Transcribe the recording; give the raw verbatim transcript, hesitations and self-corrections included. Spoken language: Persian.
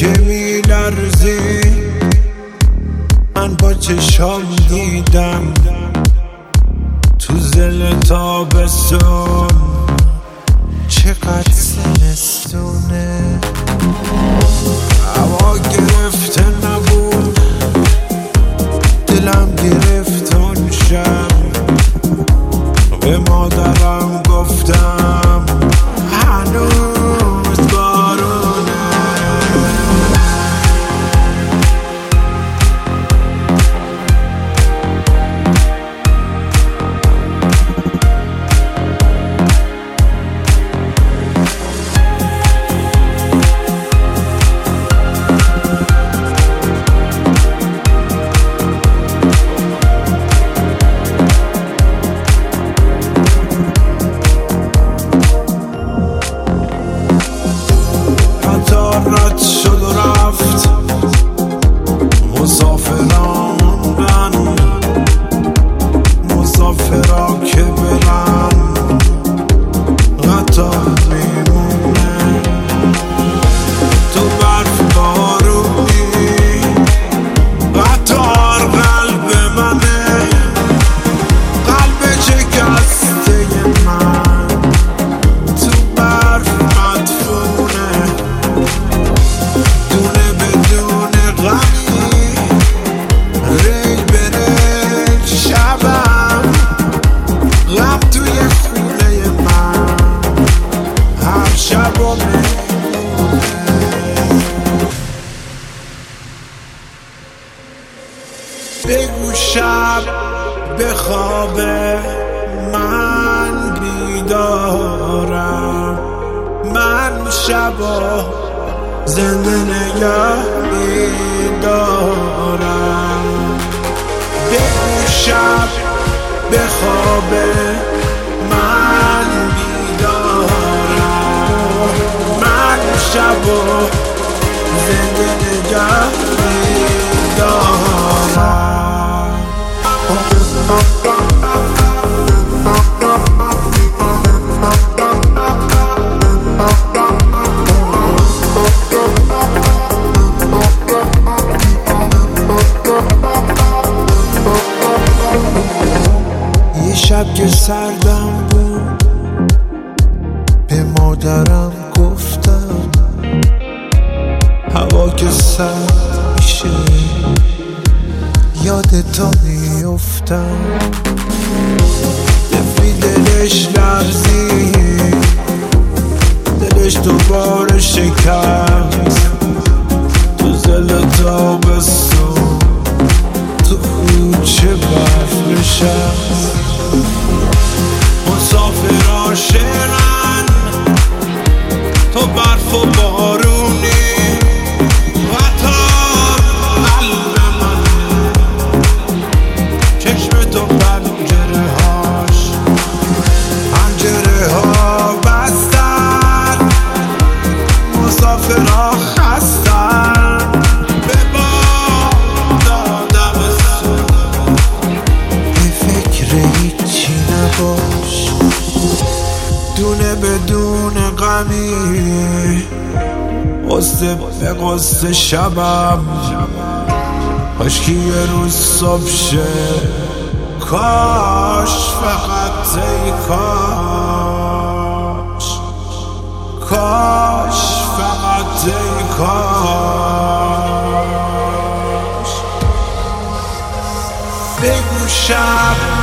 که میلرزی من با چشام دیدم تو زل تابستون چقدر زمستونه. هوا گرفته نبود دلم گرفت اون شب، به مادرم گفتم هنوز بارونه. رد شد و رفت مسافران موندن، مسافرا که برن قطار میمونه. تو برف بارونی قطار قلب منه، قلب شکسته من تو برف مدفونه. دونه بدون غمی ریل به ریل شبم، غم توی خونه من هر شب و میمونه. بگو شب بخوابه من بیدارم، من شبا زنده نگه میدارم. بگو شب بخوابه من بیدارم، من شبا زنده نگه میدارم. شب که سردم بود به مادرم گفتم هوا که سرد میشه یادتا میفتم. دفی دلش لرزید، دلش دوباره شکست تو زل تابستون تو کوچه برف نشست. مسافرها شعرن تو برف و بارونی قطار قلب من، چشم تو پنجره هاش پنجره ها بستن، مسافرها خستن به باد آدمستون. به فکر هیچی نباش دونه بدون غمی، قصه به قصه شبم کاشکی یه روز صبح شه. کاش فقط ای کاش، کاش فقط ای کاش. بگو شب